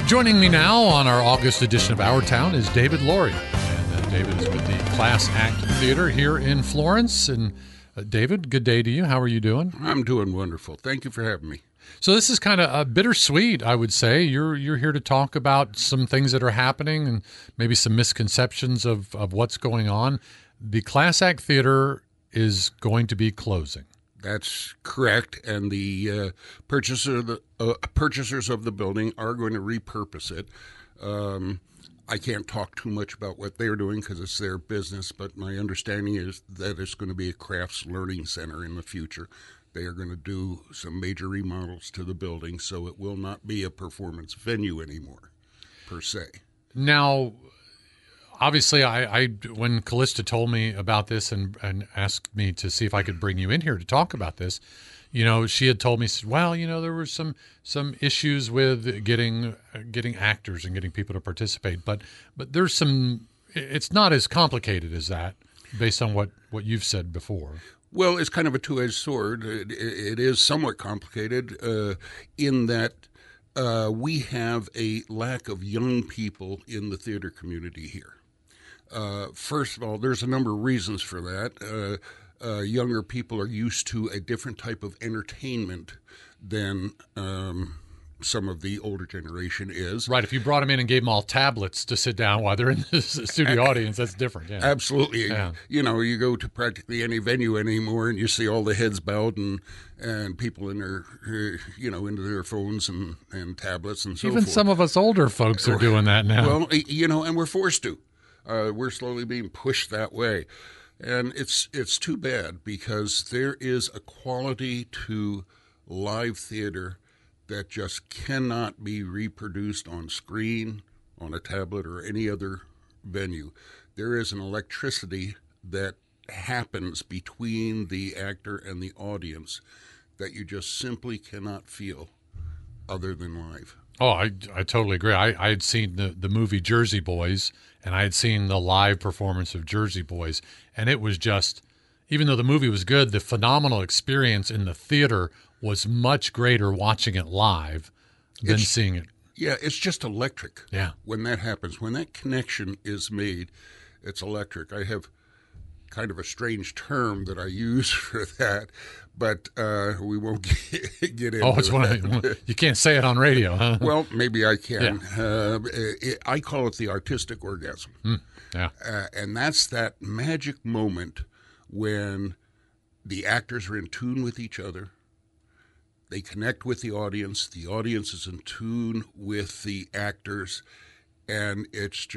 Joining me now on our August edition of Our Town is David Laurie. And David is with the Class Act Theater here in Florence. And David, good day to you. How are you doing? I'm doing wonderful. Thank you for having me. So this is kind of bittersweet, I would say. You're here to talk about some things that are happening and maybe some misconceptions of what's going on. The Class Act Theater is going to be closing. That's correct, and the purchasers of the building are going to repurpose it. I can't talk too much about what they're doing because it's their business, but my understanding is that it's going to be a crafts learning center in the future. They are going to do some major remodels to the building, so it will not be a performance venue anymore, per se. Now, obviously, I when Callista told me about this and asked me to see if I could bring you in here to talk about this, she had told me, well, there were some issues with getting actors and getting people to participate, but there's some. It's not as complicated as that, based on what you've said before. Well, it's kind of a two-edged sword. It is somewhat complicated in that we have a lack of young people in the theater community here. First of all, there's a number of reasons for that. Younger people are used to a different type of entertainment than some of the older generation is. Right. If you brought them in and gave them all tablets to sit down while they're in the studio audience, that's different. Yeah. Absolutely. Yeah. You go to practically any venue anymore and you see all the heads bowed and people in their, into their phones and tablets and so forth. Even some of us older folks are doing that now. Well, and we're forced to. We're slowly being pushed that way. And it's too bad because there is a quality to live theater that just cannot be reproduced on screen, on a tablet, or any other venue. There is an electricity that happens between the actor and the audience that you just simply cannot feel other than live. Oh, I totally agree. I had seen the movie Jersey Boys, and I had seen the live performance of Jersey Boys, and it was just, even though the movie was good, the phenomenal experience in the theater was much greater watching it live than seeing it. Yeah, it's just electric. Yeah. When that happens, when that connection is made, it's electric. I have kind of a strange term that I use for that, but we won't get into it's that. You can't say it on radio, huh? Well, maybe I can. Yeah. I call it the artistic orgasm. Yeah. And that's that magic moment when the actors are in tune with each other. They connect with the audience is in tune with the actors, and it's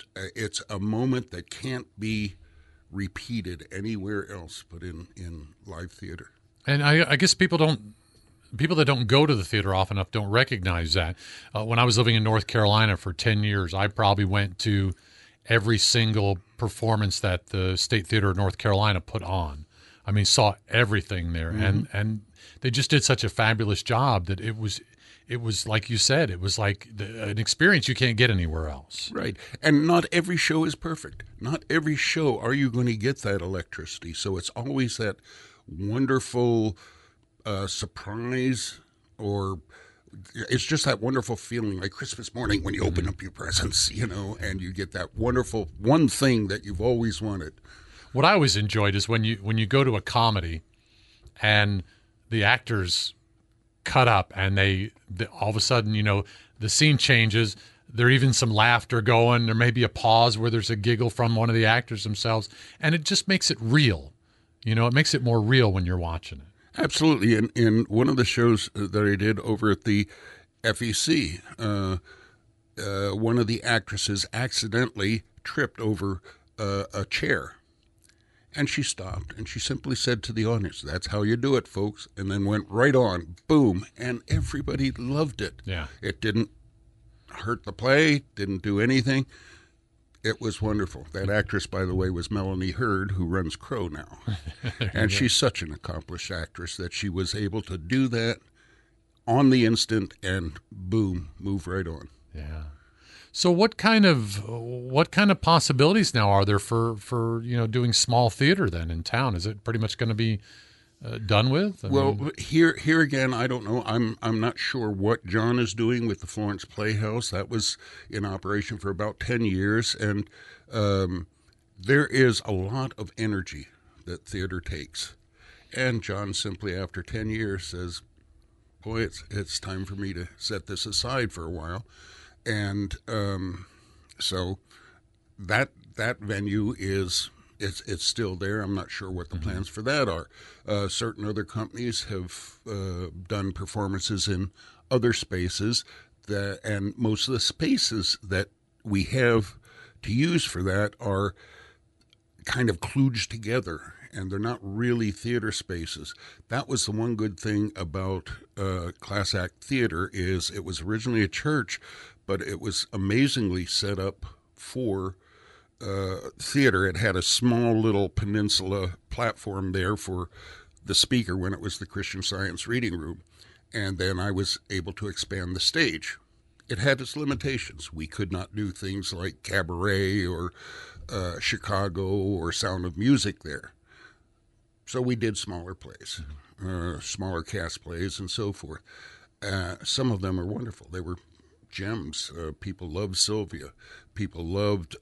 a moment that can't be repeated anywhere else but in live theater. And I guess people that don't go to the theater often enough don't recognize that. When I was living in North Carolina for 10 years, I probably went to every single performance that the State Theater of North Carolina put on. I mean, saw everything there. Mm-hmm. And they just did such a fabulous job that it was like you said, it was like an experience you can't get anywhere else. Right. And not every show is perfect. Not every show are you going to get that electricity. So it's always that wonderful surprise, or it's just that wonderful feeling like Christmas morning when you open up your presents, and you get that wonderful one thing that you've always wanted. What I always enjoyed is when you go to a comedy and the actors cut up and they all of a sudden, the scene changes. There even some laughter going. There may be a pause where there's a giggle from one of the actors themselves, and it just makes it real. It makes it more real when you're watching it. Absolutely. In one of the shows that I did over at the FEC, one of the actresses accidentally tripped over a chair. And she stopped, and she simply said to the audience, "That's how you do it, folks," and then went right on, boom, and everybody loved it. Yeah. It didn't hurt the play, didn't do anything. It was wonderful. That actress, by the way, was Melanie Hurd, who runs Crow now. And she's such an accomplished actress that she was able to do that on the instant and, boom, move right on. Yeah. So what kind of possibilities now are there for doing small theater then in town? Is it pretty much going to be done with? Here again, I don't know. I'm not sure what John is doing with the Florence Playhouse. That was in operation for about 10 years, and there is a lot of energy that theater takes. And John simply, after 10 years, says, boy, it's time for me to set this aside for a while. And so that venue is it's still there. I'm not sure what the plans for that are. Certain other companies have done performances in other spaces, and most of the spaces that we have to use for that are kind of kludged together, and they're not really theater spaces. That was the one good thing about Class Act Theater is it was originally a church, but it was amazingly set up for theater. It had a small little peninsula platform there for the speaker when it was the Christian Science Reading Room, and then I was able to expand the stage. It had its limitations. We could not do things like Cabaret or Chicago or Sound of Music there. So we did smaller plays, smaller cast plays, and so forth. Some of them are wonderful. They were gems. People loved Sylvia. People loved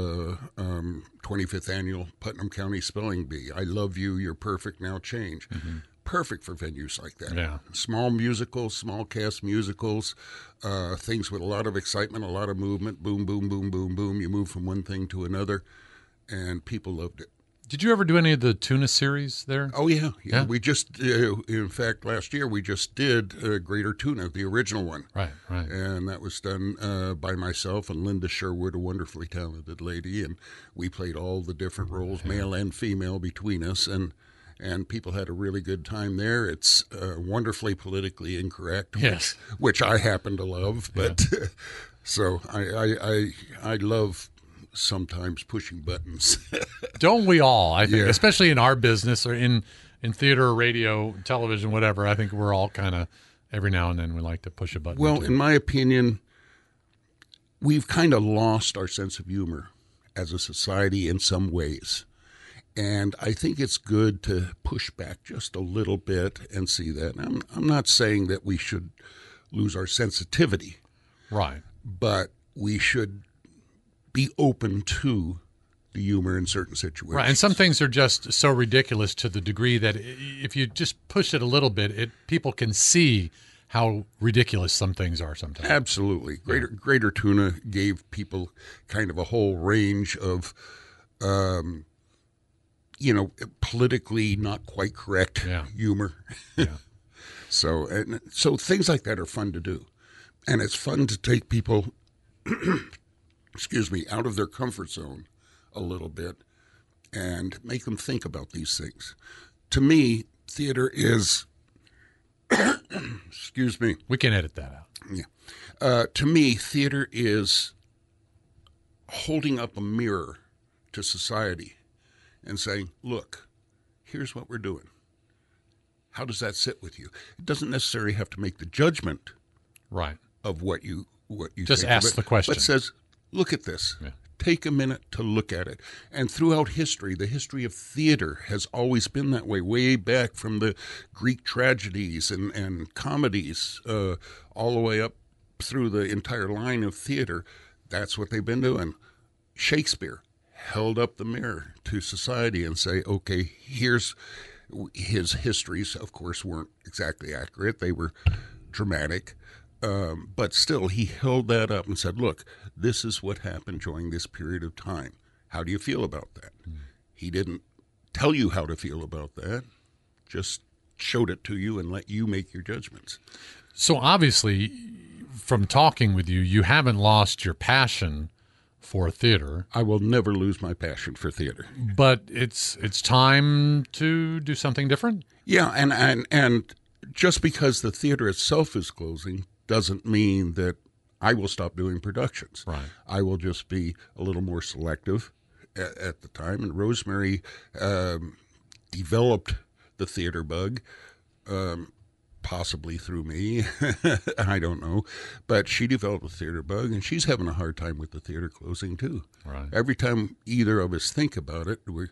25th Annual Putnam County Spelling Bee. I Love You, You're Perfect, Now Change. Mm-hmm. Perfect for venues like that. Yeah. Small musicals, small cast musicals, things with a lot of excitement, a lot of movement. Boom, boom, boom, boom, boom. You move from one thing to another, and people loved it. Did you ever do any of the tuna series there? Oh, yeah. We just, in fact, last year we just did Greater Tuna, the original one. Right. And that was done by myself and Linda Sherwood, a wonderfully talented lady, and we played all the different roles, male and female, between us, and people had a really good time there. It's wonderfully politically incorrect, yes, which I happen to love. But so I love sometimes pushing buttons. Don't we all? I think, especially in our business or in theater, radio, television, whatever. I think we're all kind of every now and then we like to push a button. Well, in my opinion, we've kind of lost our sense of humor as a society in some ways. And I think it's good to push back just a little bit and see that. I'm not saying that we should lose our sensitivity. Right. But we should be open to the humor in certain situations. Right. And some things are just so ridiculous to the degree that if you just push it a little bit, people can see how ridiculous some things are sometimes. Absolutely. Greater Tuna gave people kind of a whole range of politically not quite correct humor. Yeah. So things like that are fun to do. And it's fun to take people, out of their comfort zone a little bit and make them think about these things. To me, theater is, We can edit that out. Yeah. To me, theater is holding up a mirror to society and saying, look, here's what we're doing. How does that sit with you? It doesn't necessarily have to make the judgment right of what you just think ask of it, the question. but says, look at this. Yeah. Take a minute to look at it. And throughout history, the history of theater has always been that way back from the Greek tragedies and comedies all the way up through the entire line of theater. That's what they've been doing. Shakespeare held up the mirror to society and say, okay, here's his histories, of course, weren't exactly accurate. They were dramatic. But still, he held that up and said, look, this is what happened during this period of time. How do you feel about that? He didn't tell you how to feel about that, just showed it to you and let you make your judgments. So obviously, from talking with you, you haven't lost your passion for theater. I will never lose my passion for theater. But it's time to do something different? Yeah, and just because the theater itself is closing doesn't mean that I will stop doing productions. Right. I will just be a little more selective at the time. And Rosemary developed the theater bug, possibly through me. I don't know. But she developed the theater bug, and she's having a hard time with the theater closing, too. Right. Every time either of us think about it,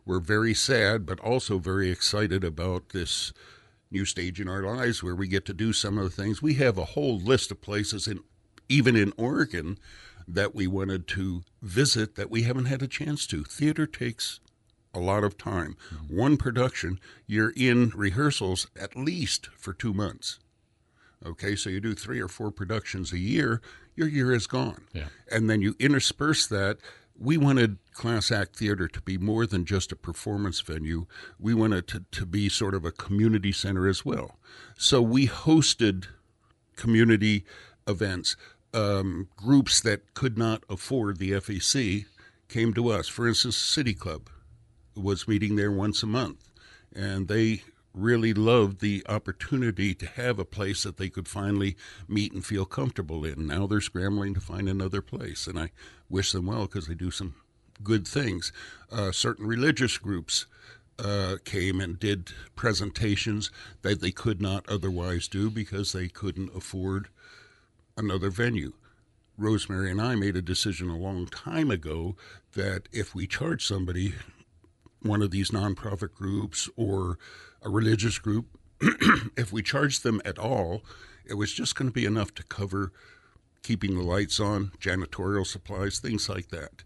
we're very sad, but also very excited about this new stage in our lives where we get to do some of the things. We have a whole list of places, even in Oregon, that we wanted to visit that we haven't had a chance to. Theater takes a lot of time. One production, you're in rehearsals at least for 2 months. Okay, so you do 3 or 4 productions a year, your year is gone. Yeah. And then you intersperse that. We wanted Class Act Theater to be more than just a performance venue. We wanted to be sort of a community center as well. So we hosted community events. Groups that could not afford the FEC came to us. For instance, City Club was meeting there once a month, and they really loved the opportunity to have a place that they could finally meet and feel comfortable in. Now they're scrambling to find another place, and I wish them well because they do some good things. Certain religious groups came and did presentations that they could not otherwise do because they couldn't afford another venue. Rosemary and I made a decision a long time ago that if we charge somebody, one of these nonprofit groups or a religious group, if we charged them at all, it was just going to be enough to cover keeping the lights on, janitorial supplies, things like that.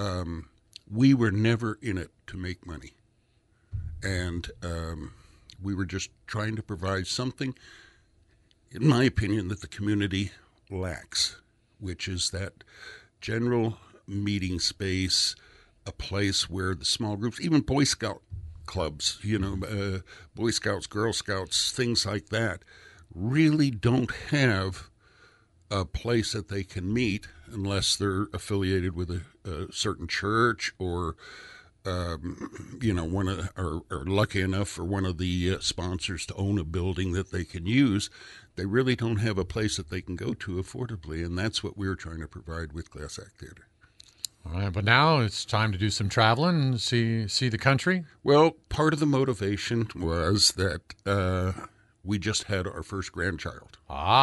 We were never in it to make money. And we were just trying to provide something, in my opinion, that the community lacks, which is that general meeting space, a place where the small groups, even Boy Scout clubs, Boy Scouts, Girl Scouts, things like that, really don't have a place that they can meet unless they're affiliated with a certain church or are lucky enough for one of the sponsors to own a building that they can use. They really don't have a place that they can go to affordably, and that's what we're trying to provide with Class Act Theater. All right, but now it's time to do some traveling and see the country. Well, part of the motivation was that we just had our first grandchild.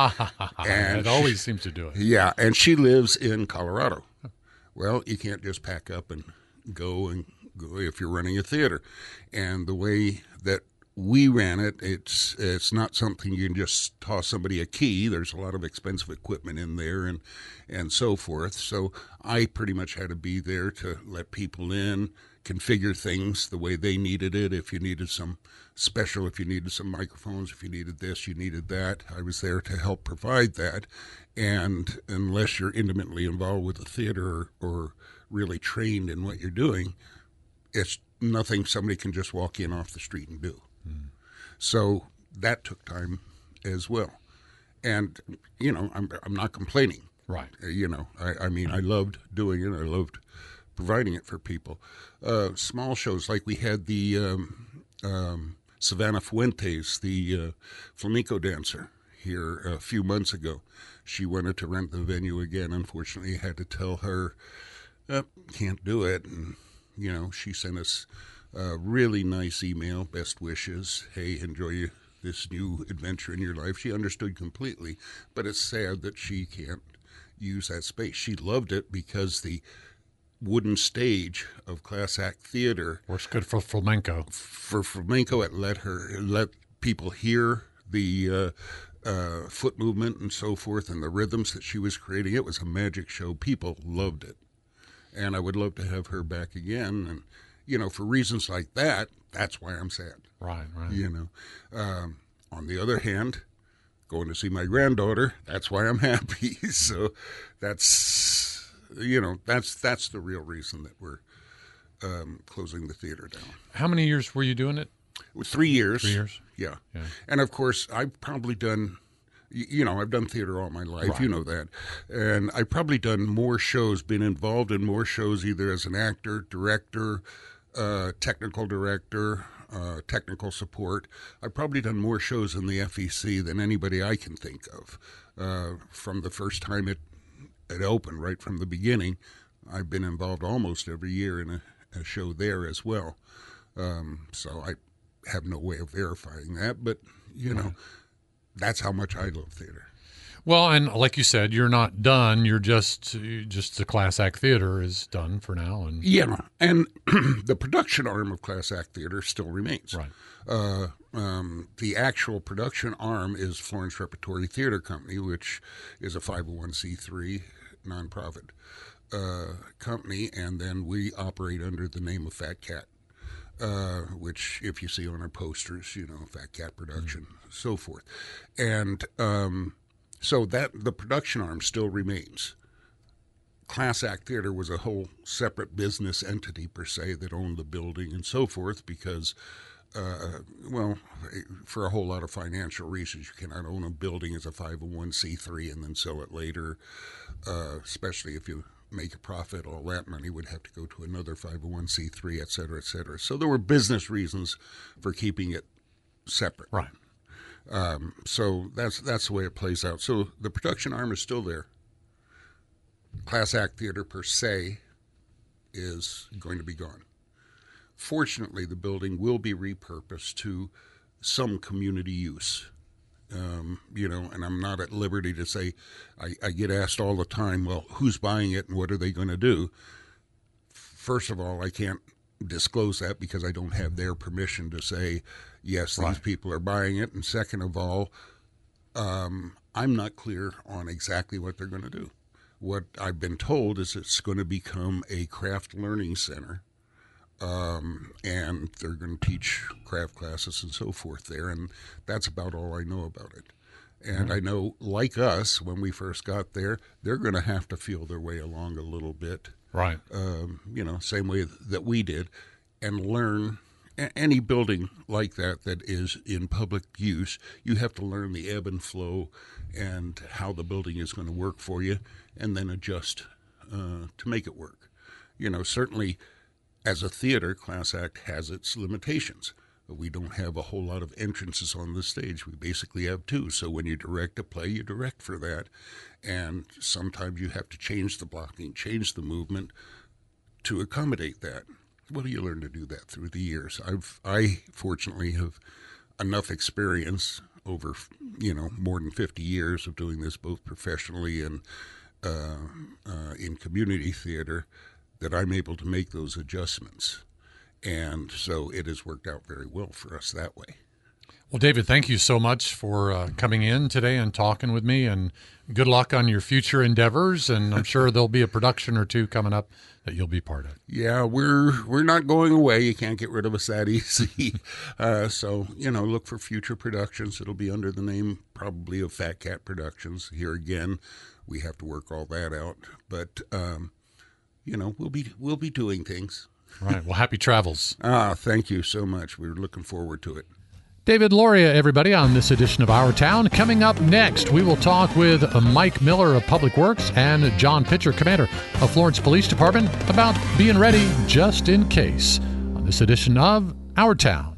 And it always seems to do it. Yeah, and she lives in Colorado. Well, you can't just pack up and go if you're running a theater. And the way that we ran it, it's not something you can just toss somebody a key. There's a lot of expensive equipment in there and so forth. So I pretty much had to be there to let people in, configure things the way they needed it. If you needed some special, if you needed some microphones, if you needed this, you needed that, I was there to help provide that. And unless you're intimately involved with the theater or really trained in what you're doing, it's nothing somebody can just walk in off the street and do. So that took time as well. And, I'm not complaining. Right. I mean, I loved doing it. I loved providing it for people. Small shows, like we had the Savannah Fuentes, the flamenco dancer, here a few months ago. She wanted to rent the venue again. Unfortunately, I had to tell her, can't do it. And, she sent us a really nice email, best wishes. Hey, enjoy this new adventure in your life. She understood completely, but it's sad that she can't use that space. She loved it because the wooden stage of Class Act Theater works good for flamenco. For flamenco, it let people hear the foot movement and so forth and the rhythms that she was creating. It was a magic show. People loved it. And I would love to have her back again. And, for reasons like that, that's why I'm sad. Right. On the other hand, going to see my granddaughter, that's why I'm happy. So that's the real reason that we're closing the theater down. How many years were you doing it? 3 years. 3 years? Yeah. And, of course, I've probably done... I've done theater all my life, right. You know that. And I've probably done more shows, been involved in more shows either as an actor, director, technical director, technical support. I've probably done more shows in the FEC than anybody I can think of. From the first time it opened, right from the beginning, I've been involved almost every year in a show there as well. So I have no way of verifying that, but, that's how much I love theater. Well, and like you said, you're not done. You're just the Class Act Theater is done for now. And Yeah, and the production arm of Class Act Theater still remains. Right. The actual production arm is Florence Repertory Theater Company, which is a 501c3 nonprofit company, and then we operate under the name of Fat Cat, which, if you see on our posters, Fat Cat Production, so forth. And so that the production arm still remains. Class Act Theater was a whole separate business entity, per se, that owned the building and so forth because, for a whole lot of financial reasons, you cannot own a building as a 501c3 and then sell it later, especially if you make a profit. All that money would have to go to another 501c3, et cetera, et cetera. So there were business reasons for keeping it separate. Right. So that's the way it plays out. So the production arm is still there. Class Act Theater per se is going to be gone. Fortunately, the building will be repurposed to some community use. And I'm not at liberty to say, I get asked all the time, well, who's buying it and what are they going to do? First of all, I can't disclose that because I don't have their permission to say, yes, these people are buying it. And second of all, I'm not clear on exactly what they're going to do. What I've been told is it's going to become a craft learning center, and they're going to teach craft classes and so forth there, and that's about all I know about it. And I know, like us, when we first got there, they're going to have to feel their way along a little bit, Right. Same way that we did, and learn. Any building like that is in public use, you have to learn the ebb and flow and how the building is going to work for you, and then adjust to make it work. Certainly as a theater, Class Act has its limitations. We don't have a whole lot of entrances on the stage. We basically have two. So when you direct a play, you direct for that. And sometimes you have to change the blocking, change the movement to accommodate that. Well, you learn to do that through the years. I fortunately have enough experience over, more than 50 years of doing this both professionally and in community theater that I'm able to make those adjustments. And so it has worked out very well for us that way. Well, David, thank you so much for coming in today and talking with me, and good luck on your future endeavors. And I'm sure there'll be a production or two coming up that you'll be part of. Yeah, we're not going away. You can't get rid of us that easy. So, look for future productions. It'll be under the name probably of Fat Cat Productions. Here again, we have to work all that out. But, we'll be doing things. Right. Well, happy travels. Thank you so much. We're looking forward to it. David Loria, everybody, on this edition of Our Town. Coming up next, we will talk with Mike Miller of Public Works and John Pitcher, Commander of Florence Police Department, about being ready just in case on this edition of Our Town.